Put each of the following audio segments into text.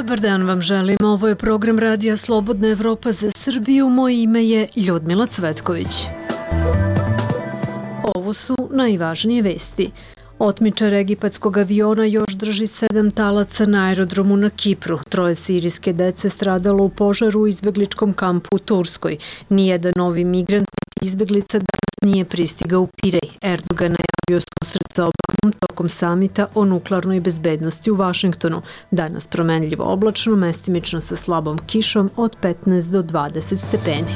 Dobar dan vam želim. Ovo je program Radija Slobodna Evropa za Srbiju. Moje ime je Ljudmila Cvetković. Ovo su najvažnije vesti. Otmičar egipatskog aviona još drži 7 talaca na aerodromu na Kipru. 3 sirijske dece stradalo u požaru u izbegličkom kampu u Turskoj. Nijedan novi migrant izbeglica danas nije pristigao u Pirej. Erdogan najavio susret sa Obamom tokom samita o nuklearnoj bezbednosti u Vašingtonu. Danas promenljivo oblačno, mestimično sa slabom kišom od 15 do 20 stepeni.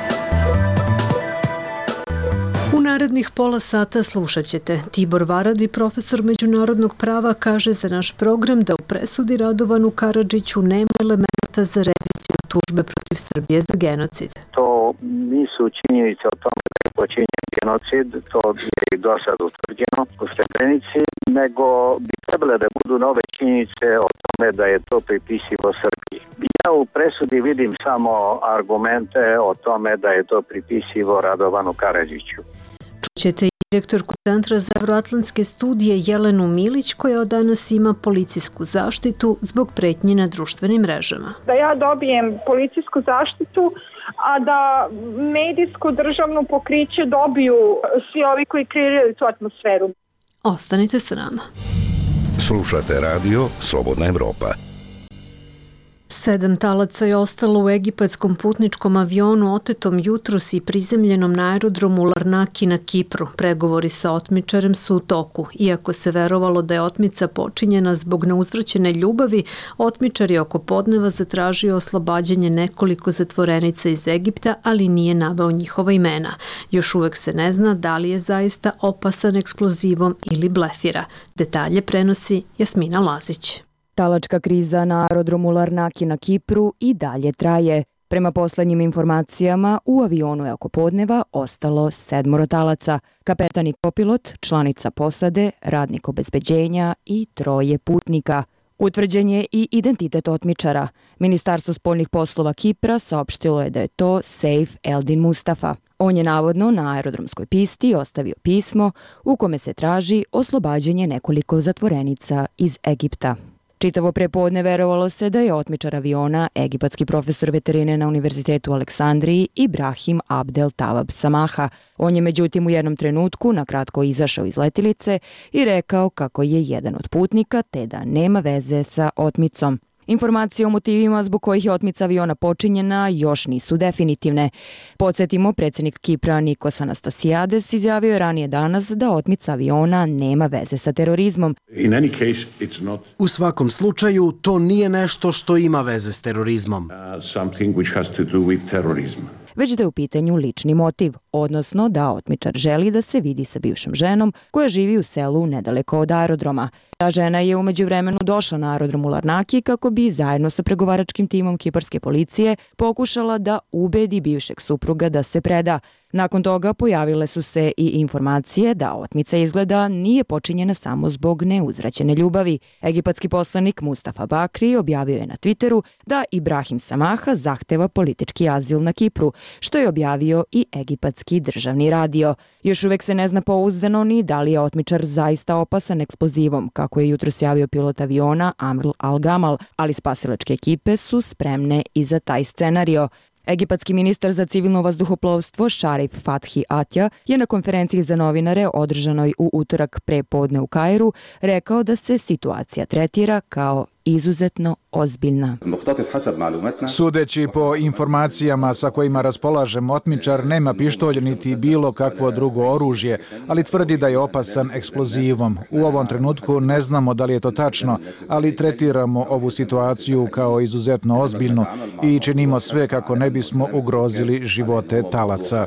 U narednih pola sata slušat ćete. Tibor Varadi, profesor međunarodnog prava, kaže za naš program da u presudi Radovanu Karadžiću nema elementa za reviziju tužbe protiv Srbije za genocid. To nisu činjenice o tome da je počinjen genocid, to je i do sad utvrđeno u Srebrenici, nego bi trebale da budu nove činjenice o tome da je to pripisivo Srbiji. Ja u presudi vidim samo argumente o tome da je to pripisivo Radovanu Karadžiću. Čućete i direktorku Centra za evroatlantske studije Jelenu Milić, koja od danas ima policijsku zaštitu zbog pretnji na društvenim mrežama. Da ja dobijem policijsku zaštitu, a da medijsko državno pokriće dobiju svi ovi koji kreiraju tu atmosferu. Ostanite sa nama. Slušate radio Slobodna Evropa. 7 talaca je ostalo u egipatskom putničkom avionu otetom jutros i prizemljenom na aerodromu Larnaki na Kipru. Pregovori sa otmičarem su u toku. Iako se verovalo da je otmica počinjena zbog neuzvraćene ljubavi, otmičar je oko podneva zatražio oslobađanje nekoliko zatvorenica iz Egipta, ali nije naveo njihova imena. Još uvek se ne zna da li je zaista opasan eksplozivom ili blefira. Detalje prenosi Jasmina Lazić. Talačka kriza na aerodromu Larnaki na Kipru i dalje traje. Prema poslednjim informacijama, u avionu je oko podneva ostalo 7 talaca, kapetan i kopilot, članica posade, radnik obezbeđenja i 3 putnika. Utvrđen je i identitet otmičara. Ministarstvo spoljnih poslova Kipra saopštilo je da je to Seif Eldin Mustafa. On je navodno na aerodromskoj pisti ostavio pismo u kome se traži oslobađanje nekoliko zatvorenica iz Egipta. Čitavo prepodne verovalo se da je otmičar aviona egipatski profesor veterine na Univerzitetu u Aleksandriji Ibrahim Abdel Tawab Samaha. On je međutim u jednom trenutku nakratko izašao iz letilice i rekao kako je jedan od putnika te da nema veze sa otmicom. Informacije o motivima zbog kojih je otmica aviona počinjena još nisu definitivne. Podsjetimo, predsjednik Kipra Nikos Anastasiades izjavio je ranije danas da otmica aviona nema veze sa terorizmom. U svakom slučaju, to nije nešto što ima veze s terorizmom. Već da je u pitanju lični motiv, odnosno da otmičar želi da se vidi sa bivšom ženom koja živi u selu nedaleko od aerodroma. Ta žena je u međuvremenu došla na aerodrom u Larnaki kako bi zajedno sa pregovaračkim timom kiparske policije pokušala da ubedi bivšeg supruga da se preda. Nakon toga pojavile su se i informacije da otmica izgleda nije počinjena samo zbog neuzvraćene ljubavi. Egipatski poslanik Mustafa Bakri objavio je na Twitteru da Ibrahim Samaha zahteva politički azil na Kipru, što je objavio i egipatski državni radio. Još uvek se ne zna pouzdano ni da li je otmičar zaista opasan eksplozivom, kako je jutros javio pilot aviona Amr Al-Gamal, ali spasilačke ekipe su spremne i za taj scenario. Egipatski ministar za civilno vazduhoplovstvo Šarif Fathi Atja je na konferenciji za novinare održanoj u utorak pre podne u Kairu rekao da se situacija tretira kao izuzetno ozbiljna. Sudeći po informacijama sa kojima raspolažem, otmičar nema pištolj niti bilo kakvo drugo oružje, ali tvrdi da je opasan eksplozivom. U ovom trenutku ne znamo da li je to tačno, ali tretiramo ovu situaciju kao izuzetno ozbiljnu i činimo sve kako ne bismo ugrozili živote talaca.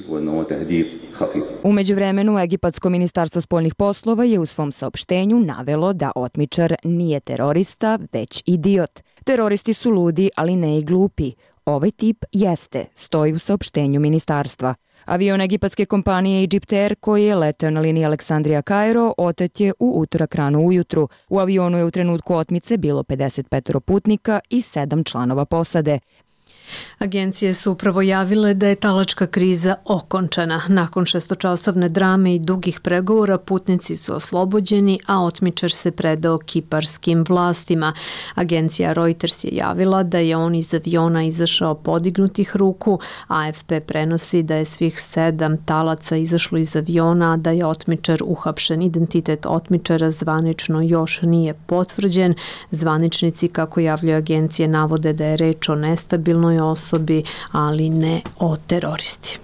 U međuvremenu, Egipatsko ministarstvo spoljnih poslova je u svom saopštenju navelo da otmičar nije terorista, već idiot. Teroristi su ludi, ali ne i glupi. Ovaj tip jeste, stoji u saopštenju ministarstva. Avion egipatske kompanije Egypt Air, koji je leteo na liniji Aleksandrija-Kairo, otet je u utorak rano ujutru. U avionu je u trenutku otmice bilo 55 putnika i 7 članova posade. Agencije su upravo javile da je talačka kriza okončana. Nakon 6-časovne drame i dugih pregovora putnici su oslobođeni, a otmičar se predao kiparskim vlastima. Agencija Reuters je javila da je on iz aviona izašao podignutih ruku. AFP prenosi da je svih 7 talaca izašlo iz aviona, a da je otmičar uhapšen. Identitet otmičara zvanično još nije potvrđen. Zvaničnici, kako javljaju agencije, navode da je reč o nestabilnoj osobi, ali ne o teroristi.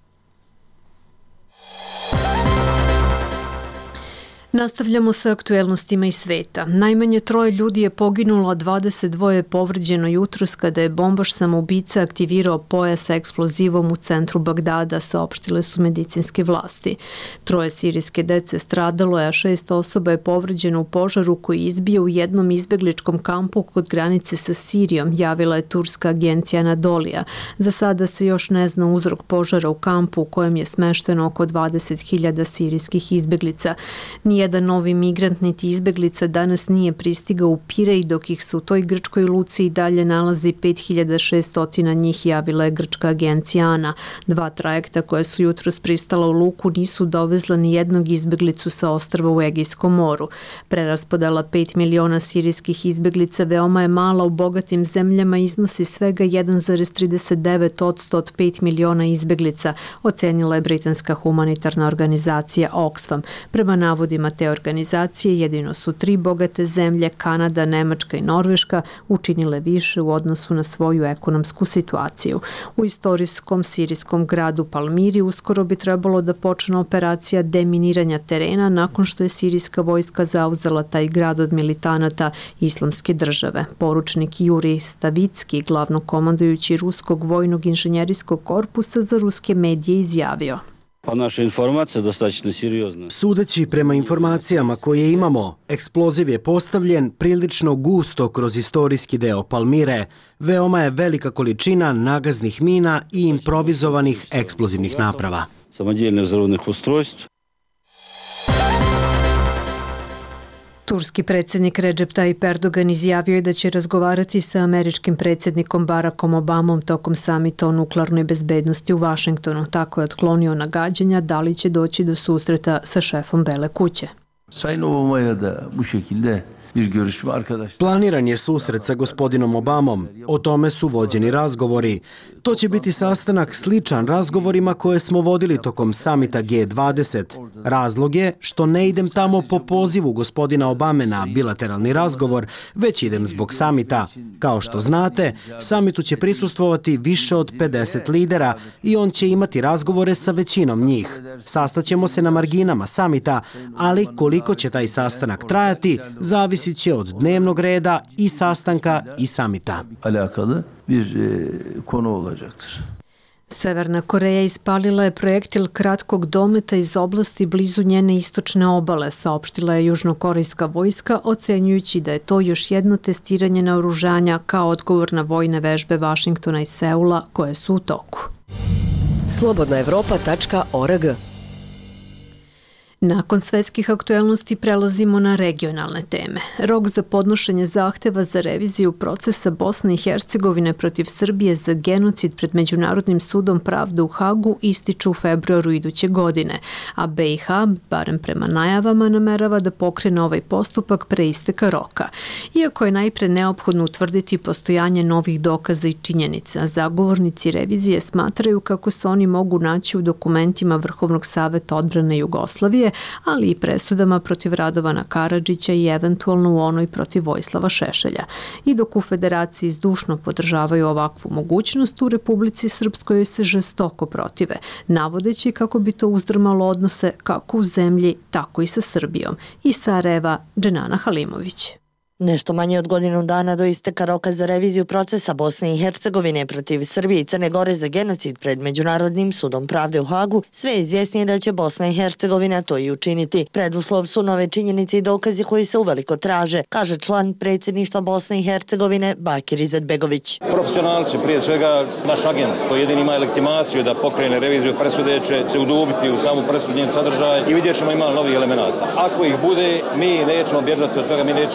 Nastavljamo sa aktuelnostima iz sveta. Najmanje 3 ljudi je poginulo, a 22 je povređeno jutros kada je bombaš samoubica aktivirao pojas sa eksplozivom u centru Bagdada, saopštile su medicinske vlasti. 3 sirijske dece stradalo je, a 6 osoba je povređeno u požaru koji izbio u jednom izbegličkom kampu kod granice sa Sirijom, javila je turska agencija Anadolija. Za sada se još ne zna uzrok požara u kampu u kojem je smešteno oko 20.000 sirijskih izbeglica. Nijedan novi migrant niti izbeglica danas nije pristigao u Pirej, dok ih se u toj grčkoj luci i dalje nalazi 5.600 njih, javila je grčka agencija ANA. 2 trajekta koja su jutros pristala u luku nisu dovezla ni jednog izbeglicu sa ostrva u Egejskom moru. Preraspodela 5 miliona sirijskih izbeglica veoma je mala u bogatim zemljama, iznosi svega 1,39% od 5 miliona izbeglica, ocenila je britanska humanitarna organizacija Oxfam. Prema navodima te organizacije, jedino su 3 bogate zemlje, Kanada, Nemačka i Norveška, učinile više u odnosu na svoju ekonomsku situaciju. U istorijskom sirijskom gradu Palmiri uskoro bi trebalo da počne operacija deminiranja terena nakon što je sirijska vojska zauzela taj grad od militanata Islamske države. Poručnik Jurij Stavicki, glavnokomandujući ruskog vojnog inženjerijskog korpusa, za ruske medije izjavio: Naša informacija dostatno seriozna. Sudeći prema informacijama koje imamo, eksploziv je postavljen prilično gusto kroz istorijski deo Palmire. Veoma je velika količina nagaznih mina i improvizovanih eksplozivnih naprava. Samodjelnih vzrovnih ustrojstv. Turski predsjednik Recep Tayyip Erdogan izjavio je da će razgovarati sa američkim predsjednikom Barackom Obamom tokom samita o nuklearnoj bezbednosti u Vašingtonu. Tako je otklonio nagađanja da li će doći do susreta sa šefom Bele kuće. Planiran je susret sa gospodinom Obamom. O tome su vođeni razgovori. To će biti sastanak sličan razgovorima koje smo vodili tokom samita G20. Razlog je što ne idem tamo po pozivu gospodina Obame na bilateralni razgovor, već idem zbog samita. Kao što znate, samitu će prisustvovati više od 50 lidera i on će imati razgovore sa većinom njih. Sastaćemo se na marginama samita, ali koliko će taj sastanak trajati, zavisi će od dnevnog reda i sastanka i samita. Severna Koreja ispalila je projektil kratkog dometa iz oblasti blizu njene istočne obale, saopštila je južnokorejska vojska, ocenjujući da je to još jedno testiranje naoružanja kao odgovor na vojne vežbe Vašingtona i Seula koje su u toku. Slobodnaevropa.org. Nakon svetskih aktuelnosti prelazimo na regionalne teme. Rok za podnošenje zahteva za reviziju procesa Bosne i Hercegovine protiv Srbije za genocid pred Međunarodnim sudom pravde u Hagu ističe u februaru iduće godine, a BiH, barem prema najavama, namerava da pokrene ovaj postupak pre isteka roka. Iako je najpre neophodno utvrditi postojanje novih dokaza i činjenica, zagovornici revizije smatraju kako se oni mogu naći u dokumentima Vrhovnog saveta odbrane Jugoslavije, ali i presudama protiv Radovana Karadžića i eventualno u onoj protiv Vojislava Šešelja. I dok u Federaciji zdušno podržavaju ovakvu mogućnost, u Republici Srpskoj se žestoko protive, navodeći kako bi to uzdrmalo odnose kako u zemlji, tako i sa Srbijom. Iz Sarajeva, Dženana Halimović. Nešto manje od godinu dana do isteka roka za reviziju procesa Bosne i Hercegovine protiv Srbije i Crne Gore za genocid pred Međunarodnim sudom pravde u Hagu, sve je izvjesnije da će Bosna i Hercegovina to i učiniti. Preduslov su nove činjenice i dokazi koji se uveliko traže, kaže član predsjedništva Bosne i Hercegovine Bakir Izetbegović. Profesionalci, prije svega naš agent koji jedini ima legitimaciju da pokrene reviziju presude, će se udubiti u samu presudu, njen sadržaj i vidjet ćemo ima novi elemenata. Ako ih bude, mi nećemo bježati od toga, mi nećemo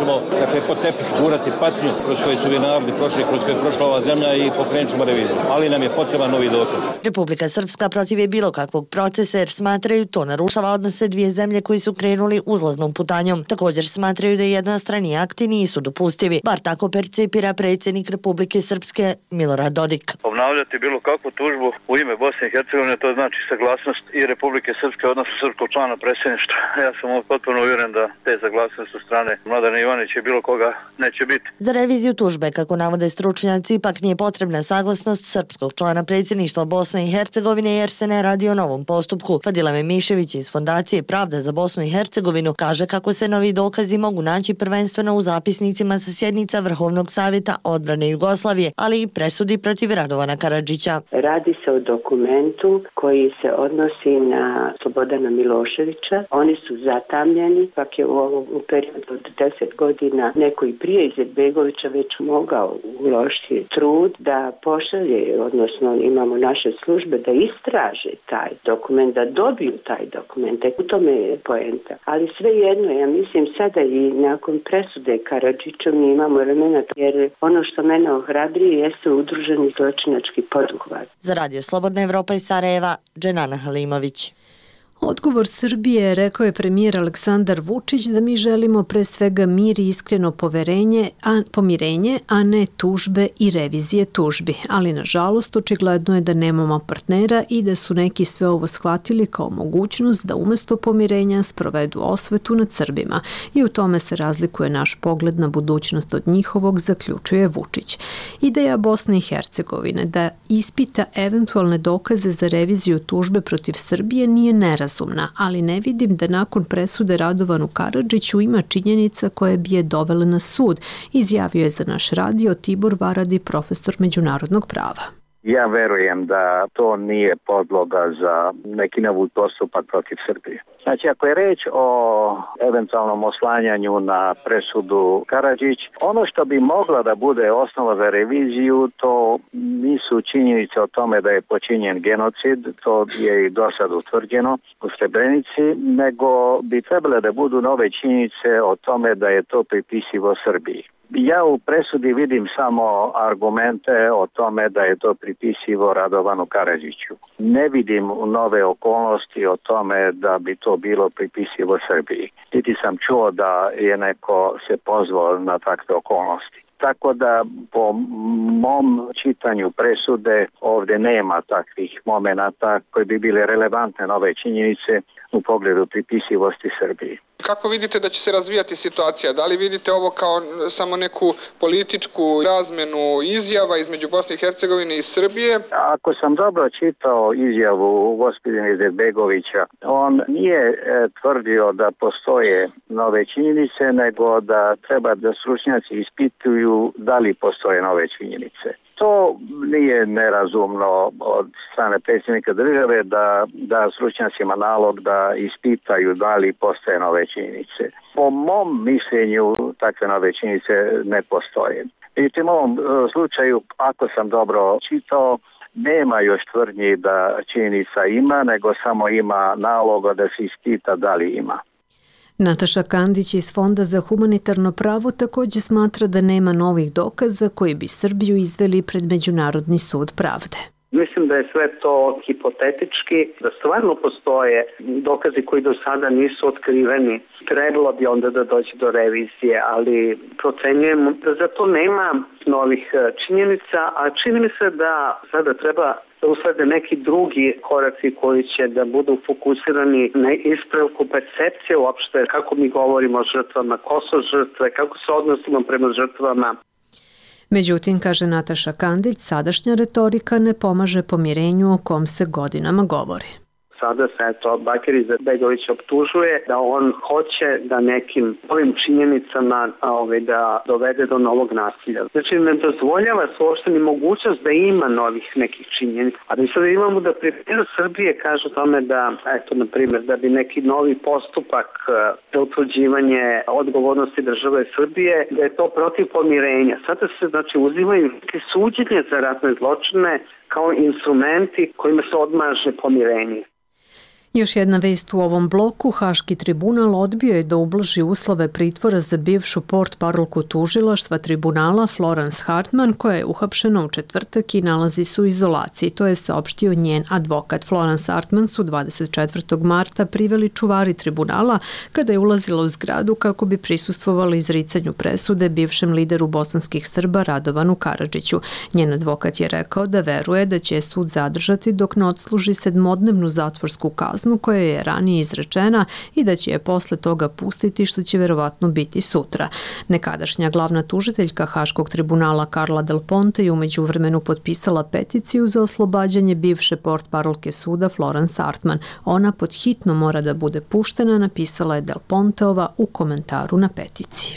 dakle, pod tepih gurati patnju kroz koje su vi narodi prošli, kroz koje je prošla ova zemlja i pokrenut ćemo reviziju. Ali nam je potreban novi dokaz. Republika Srpska protiv je bilo kakvog procesa jer smatraju to narušava odnose dvije zemlje koji su krenuli uzlaznom putanjom. Također smatraju da jednostrani akti nisu dopustivi, bar tako percepira predsjednik Republike Srpske Milorad Dodik. Obnavljati bilo kakvu tužbu u ime Bosne i Hercegovine, to znači saglasnost i Republike Srpske, odnosno srpskog člana predsjedništva. Ja sam potpuno uvjeren da te saglasnosti od strane Mladena Ivanića i bilo koga neće biti. Za reviziju tužbe, kako navode stručnjaci, ipak nije potrebna saglasnost srpskog člana predsjedništva Bosne i Hercegovine jer se ne radi o novom postupku. Fadila Memišević iz Fondacije Pravda za Bosnu i Hercegovinu kaže kako se novi dokazi mogu naći prvenstveno u zapisnicima sa sjednica Vrhovnog savjeta odbrane Jugoslavije, ali i presudi protiv Radovana Karadžića. Radi se o dokumentu koji se odnosi na Slobodana Miloševića. Oni su zatamljeni, pak je u periodu od 10 godina neko i prije Izetbegovića već mogao uložiti trud da pošalje, odnosno imamo naše službe da istraže taj dokument, da dobiju taj dokument. U tome je poenta. Ali svejedno, ja mislim sada i nakon presude Karadžiću mi imamo vremena, jer ono što mene ohrabrije jeste udruženi zločinački poduhvat. Za Radio Slobodna Evropa iz Sarajeva, Dženana Halimović. Odgovor Srbije, rekao je premijer Aleksandar Vučić, da mi želimo pre svega mir i iskreno pomirenje, a ne tužbe i revizije tužbi. Ali nažalost, očigledno je da nemamo partnera i da su neki sve ovo shvatili kao mogućnost da umjesto pomirenja sprovedu osvetu nad Srbima. I u tome se razlikuje naš pogled na budućnost od njihovog, zaključuje Vučić. Ideja Bosne i Hercegovine da ispita eventualne dokaze za reviziju tužbe protiv Srbije nije nerazumna, ali ne vidim da nakon presude Radovanu Karadžiću ima činjenica koje bi je dovele na sud, izjavio je za naš radio Tibor Varadi, profesor međunarodnog prava. Ja verujem da to nije podloga za neki novi postupak protiv Srbije. Znači, ako je reč o eventualnom oslanjanju na presudu Karadžić, ono što bi mogla da bude osnova za reviziju, to nisu činjenice o tome da je počinjen genocid, to je i do sad utvrđeno u Srebrenici, nego bi trebale da budu nove činjenice o tome da je to pripisivo Srbiji. Ja u presudi vidim samo argumente o tome da je to pripisivo Radovanu Karadžiću. Ne vidim nove okolnosti o tome da bi to bilo pripisivo Srbiji. Niti sam čuo da je neko se pozvao na takve okolnosti. Tako da po mom čitanju presude ovdje nema takvih momenata koji bi bile relevantne nove činjenice u pogledu pripisivosti Srbiji. Kako vidite da će se razvijati situacija? Da li vidite ovo kao samo neku političku razmenu izjava između Bosne i Hercegovine i Srbije? Ako sam dobro čitao izjavu gospodina Izetbegovića, on nije tvrdio da postoje nove činjenice, nego da treba da stručnjaci ispituju da li postoje nove činjenice. To nije nerazumno od strane predsjednika države da stručnjacima nalog da ispitaju da li postoje nove činjenice. Po mom mišljenju takve nove činjenice ne postoje. Međutim, u ovom slučaju, ako sam dobro čitao, nema još tvrdnji da činjenica ima, nego samo ima naloga da se ispita da li ima. Nataša Kandić iz Fonda za humanitarno pravo također smatra da nema novih dokaza koji bi Srbiju izveli pred Međunarodni sud pravde. Mislim da je sve to hipotetički, da stvarno postoje dokazi koji do sada nisu otkriveni. Trebalo bi onda da dođe do revizije, ali procenjujemo da za to nema novih činjenica, a čini mi se da sada treba da uslede neki drugi koraci koji će da budu fokusirani na ispravku percepcije uopšte, kako mi govorimo o žrtvama, ko su žrtve, kako se odnosimo prema žrtvama. Međutim, kaže Nataša Kandić, sadašnja retorika ne pomaže pomirenju o kom se godinama govori. Sada se Bakir Izetbegović optužuje da on hoće da nekim ovim činjenicama da dovede do novog nasilja. Znači ne dozvoljava se uopšte ni mogućnost da ima novih nekih činjenica. A mi sada imamo da premijer Srbije kaže tome da, na primjer, da bi neki novi postupak za utvrđivanje odgovornosti države Srbije, da je to protiv pomirenja. Sada se uzimaju neke suđenje za ratne zločine kao instrumenti kojima se odmaže pomirenje. Još jedna vest u ovom bloku, Haški tribunal odbio je da ublaži uslove pritvora za bivšu portparolku tužilaštva tribunala Florence Hartman, koja je uhapšena u četvrtak i nalazi se u izolaciji. To je saopštio njen advokat. Florence Hartman su 24. marta priveli čuvari tribunala kada je ulazila u zgradu kako bi prisustvovali izricanju presude bivšem lideru bosanskih Srba Radovanu Karadžiću. Njen advokat je rekao da veruje da će sud zadržati dok ne odsluži 7-dnevnu zatvorsku kaznu koja je ranije izrečena i da će je posle toga pustiti, što će verovatno biti sutra. Nekadašnja glavna tužiteljka Haškog tribunala Carla Del Ponte je umeđu vremenu potpisala peticiju za oslobađanje bivše portparolke suda Florence Hartman. Ona pod hitno mora da bude puštena, napisala je Del Ponteova u komentaru na peticiji.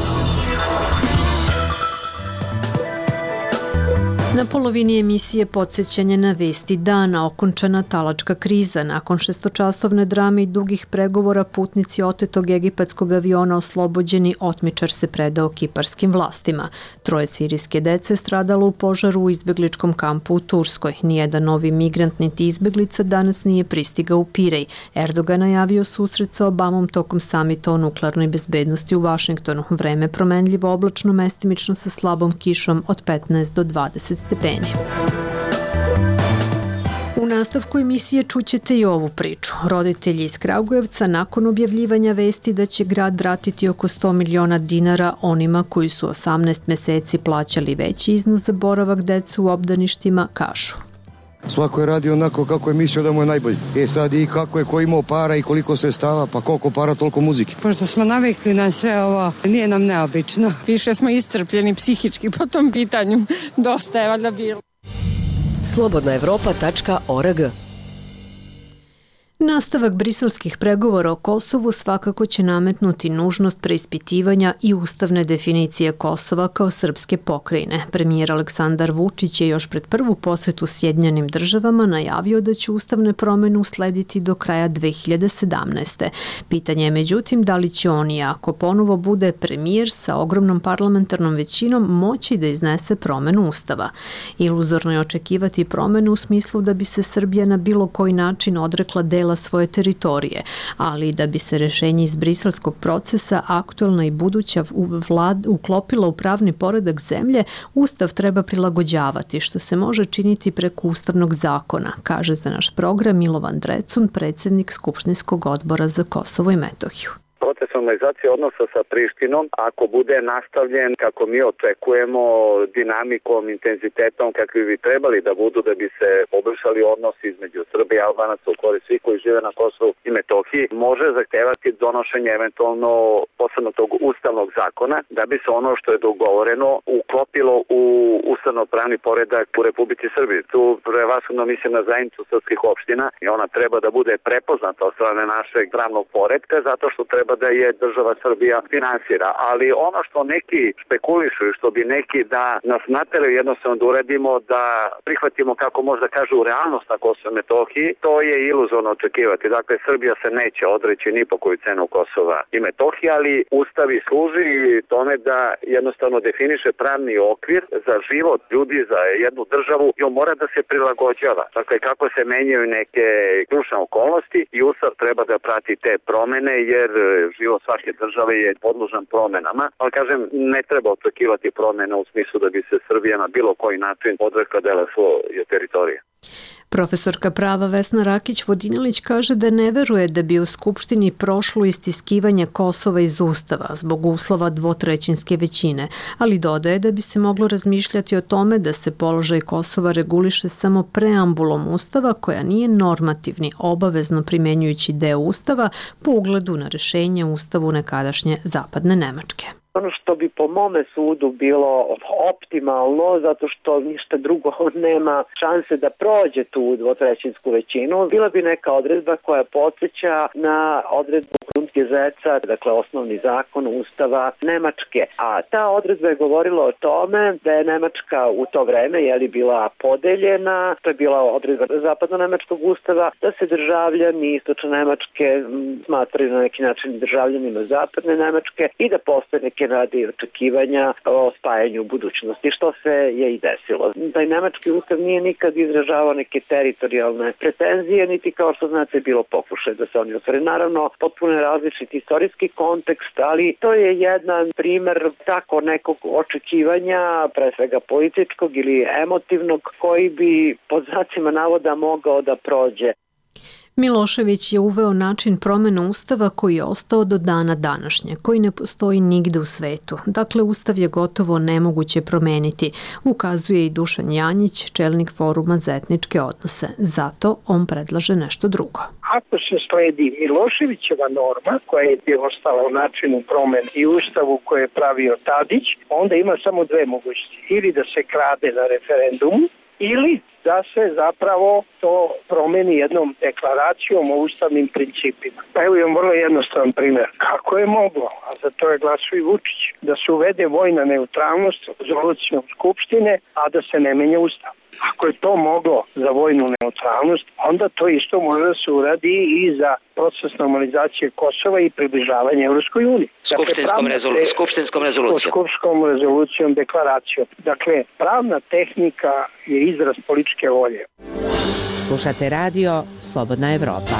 Na polovini emisije podsjećanje na vesti dana, okončana talačka kriza. Nakon 6-časovne drame i dugih pregovora, putnici otetog egipatskog aviona oslobođeni, otmičar se predao kiparskim vlastima. 3 sirijske dece stradalo u požaru u izbegličkom kampu u Turskoj. Nijedan novi migrant niti izbeglica danas nije pristigao u Pirej. Erdogan najavio susret sa Obamom tokom samita o nuklearnoj bezbednosti u Vašingtonu. Vreme promenljivo, oblačno, mestimično sa slabom kišom od 15 do 20 stepeni. U nastavku emisije čućete i ovu priču. Roditelji iz Kragujevca nakon objavljivanja vesti da će grad vratiti oko 100 miliona dinara onima koji su 18 meseci plaćali veći iznos za boravak dece u obdaništima, kažu. Svako je radio onako kako je mislio da mu je najbolje. Sad i kako je ko imao para i koliko sredstava, pa koliko para, toliko muzike. Pošto smo navikli na sve ovo, nije nam neobično. Više smo iscrpljeni psihički po tom pitanju. Dosta je valjda bilo. slobodnaevropa.org. Nastavak briselskih pregovora o Kosovu svakako će nametnuti nužnost preispitivanja i ustavne definicije Kosova kao srpske pokrajine. Premijer Aleksandar Vučić je još pred prvu posetu Sjedinjenim državama najavio da će ustavne promjene uslediti do kraja 2017. Pitanje je međutim da li će on, i ako ponovo bude premijer sa ogromnom parlamentarnom većinom, moći da iznese promjenu ustava. Iluzorno je očekivati promjenu u smislu da bi se Srbija na bilo koji način odrekla dela svoje teritorije, ali da bi se rešenje iz briselskog procesa, aktuelna i buduća vlada uklopila u pravni poredak zemlje, ustav treba prilagođavati, što se može činiti preko ustavnog zakona, kaže za naš program Milovan Drecun, predsjednik Skupštinskog odbora za Kosovo i Metohiju. Proces normalizacije odnosa sa Prištinom, ako bude nastavljen kako mi očekujemo, dinamikom, intenzitetom kakvi bi trebali da budu da bi se poboljšali odnosi između Srbije i Albanaca u korist svih koji žive na Kosovu i Metohiji, može zahtevati donošenje eventualno posebno tog ustavnog zakona da bi se ono što je dogovoreno uklopilo u ustavno-pravni poredak u Republici Srbiji. Tu prevashodno mislim na zajednicu srpskih opština i ona treba da bude prepoznata od strane našeg pravnog poredka zato što treba da je država Srbija finansira, ali ono što neki špekulišu i što bi neki da nas nateraju jednostavno da uradimo, da prihvatimo, kako možda kažu, realnost na Kosovo i Metohiji, to je iluzorno očekivati. Dakle, Srbija se neće odreći ni po koju cenu Kosova i Metohije, ali Ustav i služi tome da jednostavno definiše pravni okvir za život ljudi, za jednu državu i on mora da se prilagođava. Dakle, kako se menjaju neke ključne okolnosti i Ustav treba da prati te promene, jer život svake države je podložan promenama, ali kažem, ne treba očekivati promjene u smislu da bi se Srbija na bilo koji način odrekla dela svoje teritorije. Profesorka prava Vesna Rakić-Vodinelić kaže da ne veruje da bi u Skupštini prošlo istiskivanje Kosova iz Ustava zbog uslova dvotrećinske većine, ali dodaje da bi se moglo razmišljati o tome da se položaj Kosova reguliše samo preambulom Ustava koja nije normativni, obavezno primenjujući deo Ustava po ugledu na rešenje u Ustavu nekadašnje zapadne Nemačke. Ono što bi po mome sudu bilo optimalno, zato što ništa drugo nema šanse da prođe tu dvotrećinsku većinu, bila bi neka odredba koja podsjeća na odredbu Grundgesetza, dakle osnovni zakon Ustava Nemačke. A ta odredba je govorila o tome da je Nemačka u to vreme bila podeljena, to je bila odredba zapadno-nemačkog Ustava, da se državljani istočno Nemačke smatraju na neki način državljanima zapadne Nemačke i da postoje neke radi očekivanja o spajanju u budućnosti, što se je i desilo. Taj nemački ustav nije nikad izražavao neke teritorijalne pretenzije, niti kao što znate bilo pokušaj da se oni ostvare. Naravno, potpuno je različit istorijski kontekst, ali to je jedan primer tako nekog očekivanja, pre svega političkog ili emotivnog, koji bi pod znacima navoda mogao da prođe. Milošević je uveo način promjene ustava koji je ostao do dana današnje, koji ne postoji nigde u svetu. Dakle, ustav je gotovo nemoguće promeniti, ukazuje i Dušan Janjić, čelnik Foruma za etničke odnose. Zato on predlaže nešto drugo. Ako se sledi Miloševićeva norma, koja je ostala u načinu promene i ustavu koje je pravio Tadić, onda ima samo dve mogućnosti. Ili da se krade na referendumu, ili da se zapravo to promeni jednom deklaracijom o ustavnim principima. Pa evo imam vrlo jednostavan primjer. Kako je moglo, a za to je glasao i Vučić, da se uvede vojna neutralnost rezolucijom Skupštine, a da se ne menja ustav? Ako je to moglo za vojnu neutralnost, onda to isto može da se uradi i za proces normalizacije Kosova i približavanje Evropskoj uniji. Skupštinskom rezolucijom. Skupštinskom rezolucijom, deklaracijom. Dakle, pravna tehnika je izraz političke volje. Slušate radio Slobodna Evropa.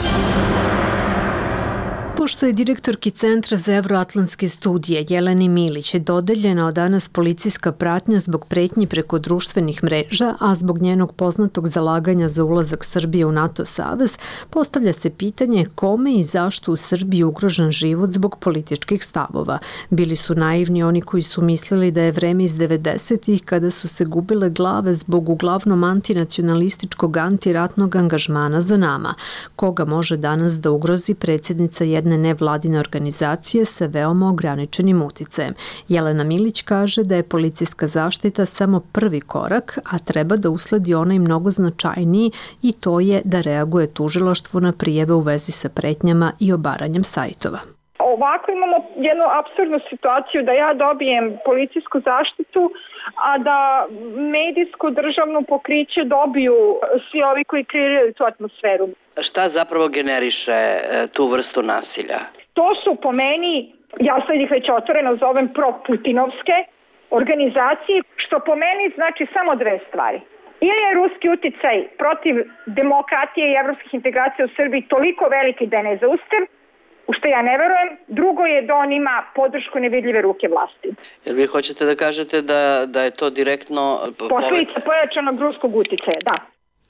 Pošto je direktorki Centra za evroatlantske studije Jeleni Milić dodeljena od danas policijska pratnja zbog pretnji preko društvenih mreža, a zbog njenog poznatog zalaganja za ulazak Srbije u NATO savez, postavlja se pitanje kome i zašto u Srbiji ugrožen život zbog političkih stavova. Bili su naivni oni koji su mislili da je vreme iz 90-ih kada su se gubile glave zbog uglavnom antinacionalističkog antiratnog angažmana za nama. Koga može danas da ugrozi predsjednica jedne nevladine organizacije sa veoma ograničenim uticajem. Jelena Milić kaže da je policijska zaštita samo prvi korak, a treba da usledi onaj mnogo značajniji i to je da reaguje tužilaštvo na prijave u vezi sa pretnjama i obaranjem sajtova. Ovako imamo jednu apsurdnu situaciju da ja dobijem policijsku zaštitu, a da medijsko državno pokriće dobiju svi ovi koji kreiraju tu atmosferu. Šta zapravo generiše tu vrstu nasilja? To su po meni, ja sad ih već otvoreno zovem pro-putinovske organizacije, što po meni znači samo dve stvari. Ili je ruski uticaj protiv demokratije i evropskih integracija u Srbiji toliko veliki da je nezaustav, u što ja ne verujem. Drugo je da on ima podršku nevidljive ruke vlasti. Jer vi hoćete da kažete da je to direktno posljedica pojačanog ruskog uticaja, da.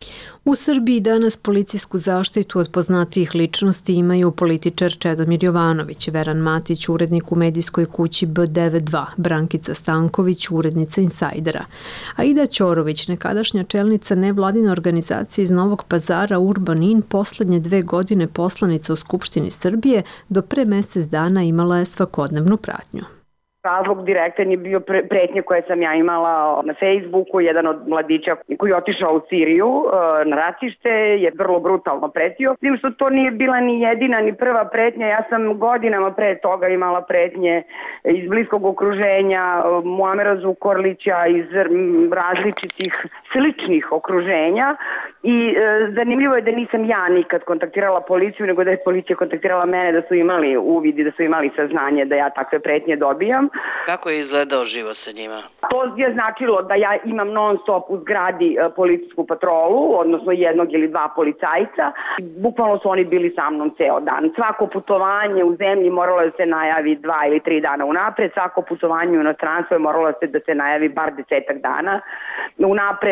U Srbiji danas policijsku zaštitu od poznatijih ličnosti imaju političar Čedomir Jovanović, Veran Matić, urednik u medijskoj kući B92, Brankica Stanković, urednica Insajdera. Aida Ćorović, nekadašnja čelnica nevladine organizacije iz Novog Pazara Urban In, poslednje 2 godine poslanica u Skupštini Srbije, do pre mesec dana imala je svakodnevnu pratnju. Razlog direktan je bio pretnje koje sam ja imala na Facebooku. Jedan od mladića koji je otišao u Siriju na ratište je vrlo brutalno pretio. Tim što to nije bila ni jedina ni prva pretnja. Ja sam godinama pre toga imala pretnje iz bliskog okruženja, Muamera Zukorlića, iz različitih sličnih okruženja. I zanimljivo je da nisam ja nikad kontaktirala policiju, nego da je policija kontaktirala mene, da su imali uvid i da su imali saznanje da ja takve pretnje dobijam. Kako je izgledao život sa njima? To je značilo da ja imam non stop u zgradi policijsku patrolu, odnosno jednog ili dva policajca. Bukvalno su oni bili sa mnom ceo dan. Svako putovanje u zemlji moralo da se najavi 2 ili 3 dana unapred, svako putovanje u inostranstvo je moralo da se najavi bar 10 dana unapred.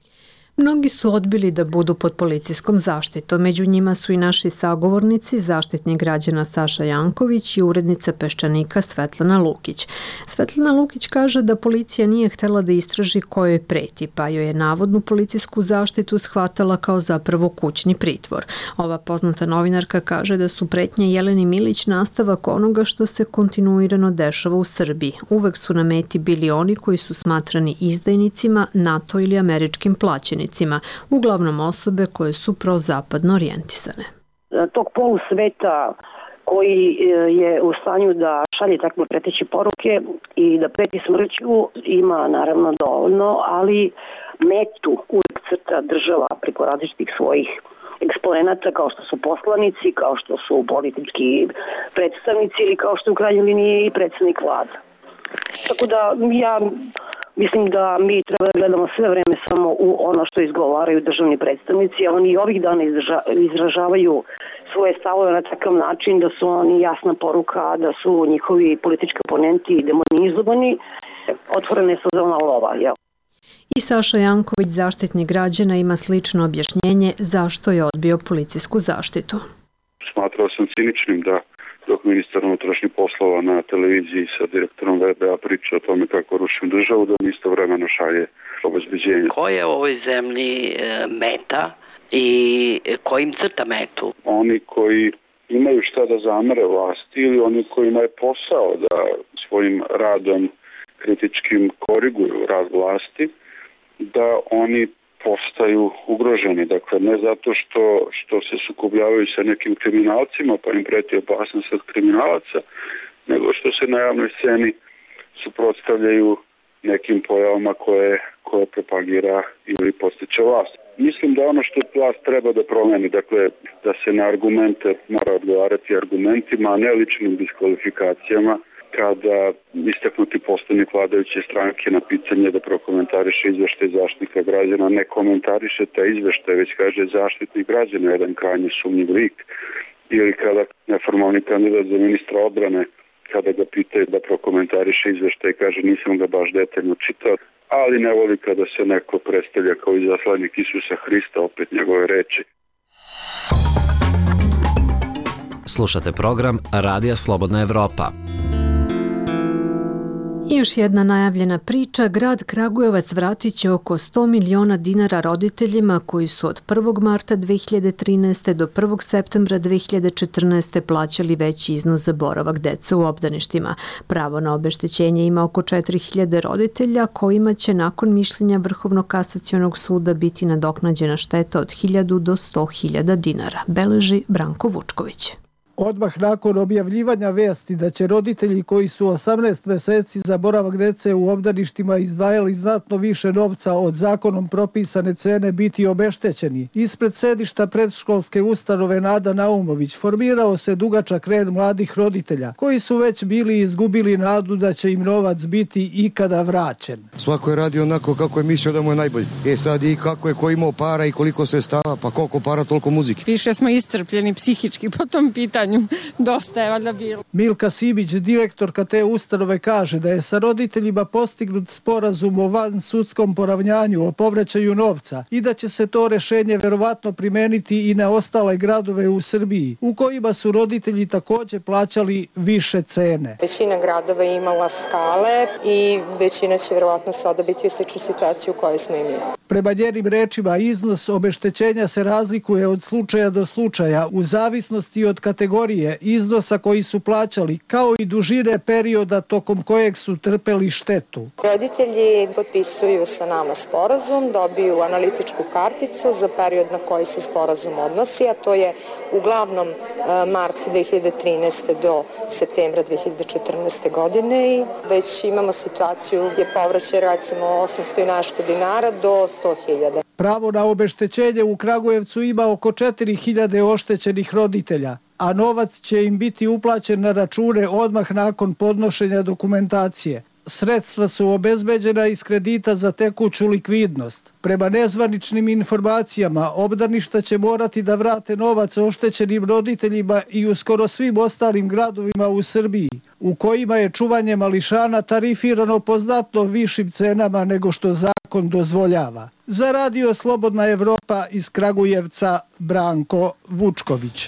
Mnogi su odbili da budu pod policijskom zaštitom. Među njima su i naši sagovornici, zaštitnik građana Saša Janković i urednica Peščanika Svetlana Lukić. Svetlana Lukić kaže da policija nije htela da istraži ko joj preti, pa joj je navodnu policijsku zaštitu shvatala kao zapravo kućni pritvor. Ova poznata novinarka kaže da su pretnje Jeleni Milić nastavak onoga što se kontinuirano dešava u Srbiji. Uvek su na meti bili oni koji su smatrani izdajnicima, NATO ili američkim plaćenicima, uglavnom osobe koje su prozapadno orijentisane. Tog polusveta koji je u stanju da šalje takve preteće poruke i da preti smrću ima naravno dovoljno, ali metu uvijek crta država preko različitih svojih eksponenata kao što su poslanici, kao što su politički predstavnici ili kao što u krajnjoj liniji i predsednik vlada. Tako da ja mislim da mi treba da gledamo sve vreme samo u ono što izgovaraju državni predstavnici, a oni ovih dana izražavaju svoje stavove na takav način da su oni jasna poruka da su njihovi politički oponenti demonizovani, otvorene su za ona lova, jel? I Saša Janković, zaštitnik građana, ima slično objašnjenje zašto je odbio policijsku zaštitu. Smatrao sam ciničnim da dok ministar unutrašnjih poslova na televiziji sa direktorom VBA priča o tome kako rušim državu, da mi istovremeno šalje obezbeđenje. Ko je u ovoj zemlji meta i kojim crta metu? Oni koji imaju šta da zamere vlasti ili oni kojima je posao da svojim radom kritičkim koriguju rad vlasti, da oni postaju ugroženi. Dakle, ne zato što se sukobljavaju sa nekim kriminalcima pa im preti opasnost od kriminalaca, nego što se na javnoj sceni suprotstavljaju nekim pojavama koje propagira ili postiče vlast. Mislim da ono što vlast treba da promeni, dakle, da se na argumente mora odgovarati argumentima, a ne ličnim diskvalifikacijama, kada istaknuti poslanik vladajuće stranke na pitanje da prokomentariše izveštaj Zaštitnika građana, ne komentariše taj izveštaj, već kaže Zaštitnik građana, jedan krajnje sumnjiv lik. Ili kada neformalni kandidat za ministra odbrane, kada ga pitaju da prokomentariše izveštaj, kaže nisam ga baš detaljno čitao, ali ne voli kada se neko predstavlja kao izaslanik Isusa Hrista, opet njegove reči. Slušate program Radija Slobodna Evropa. I još jedna najavljena priča, grad Kragujevac vratit će oko 100 miliona dinara roditeljima koji su od 1. marta 2013. do 1. septembra 2014. plaćali veći iznos za boravak dece u obdaništima. Pravo na obeštećenje ima oko 4000 roditelja kojima će nakon mišljenja Vrhovnog kasacionog suda biti nadoknađena šteta od 1000 do 100.000 dinara, beleži Branko Vučković. Odmah nakon objavljivanja vesti da će roditelji koji su 18 meseci za boravak dece u obdaništima izdvajali znatno više novca od zakonom propisane cene biti obeštećeni, ispred sedišta predškolske ustanove Nada Naumović formirao se dugačak red mladih roditelja koji su već bili izgubili nadu da će im novac biti ikada vraćen. Svako je radio onako kako je mislio da mu je najbolje. Sad i kako je ko imao para i koliko sredstava, pa koliko para toliko muzike. Više smo iscrpljeni psihički po tom pitanju. Dosta je valjda bilo. Milka Sibić, direktorka te ustanove, kaže da je sa roditeljima postignut sporazum o vansudskom poravnjanju o povraćaju novca i da će se to rešenje verovatno primeniti i na ostale gradove u Srbiji, u kojima su roditelji takođe plaćali više cene. Većina gradova je imala skale i većina će verovatno sada biti u sličnu situaciju u kojoj smo imali. Prema njenim rečima, iznos obeštećenja se razlikuje od slučaja do slučaja u zavisnosti od kategorije iznosa koji su plaćali, kao i dužine perioda tokom kojeg su trpeli štetu. Roditelji potpisuju sa nama sporazum, dobiju analitičku karticu za period na koji se sporazum odnosi, a to je uglavnom mart 2013. do septembra 2014. godine i već imamo situaciju gdje povraćaj recimo 800 i nešto dinara do 100.000. Pravo na obeštećenje u Kragujevcu ima oko 4000 oštećenih roditelja, a novac će im biti uplaćen na račune odmah nakon podnošenja dokumentacije. Sredstva su obezbeđena iz kredita za tekuću likvidnost. Prema nezvaničnim informacijama, obdaništa će morati da vrate novac oštećenim roditeljima i u skoro svim ostalim gradovima u Srbiji, u kojima je čuvanje mališana tarifirano po znatno višim cenama nego što zakon dozvoljava. Za Radio Slobodna Evropa iz Kragujevca, Branko Vučković.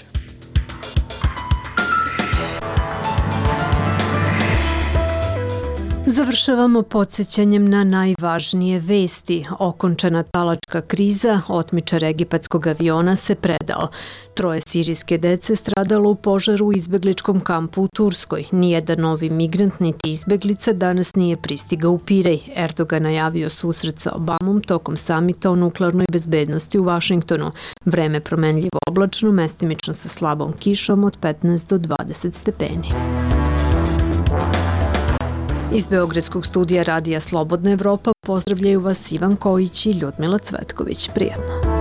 Završavamo podsjećanjem na najvažnije vesti. Okončana talačka kriza, otmičar egipatskog aviona se predao. 3 sirijske dece stradalo u požaru u izbegličkom kampu u Turskoj. Nijedan novi migrant niti izbeglica danas nije pristigao u Pirej. Erdogan najavio susret sa Obamom tokom samita o nuklearnoj bezbednosti u Vašingtonu. Vreme promenljivo oblačno, mestimično sa slabom kišom od 15 do 20 stepeni. Iz Beogradskog studija Radija Slobodna Evropa pozdravljaju vas Ivan Kojić i Ljudmila Cvetković. Prijetno.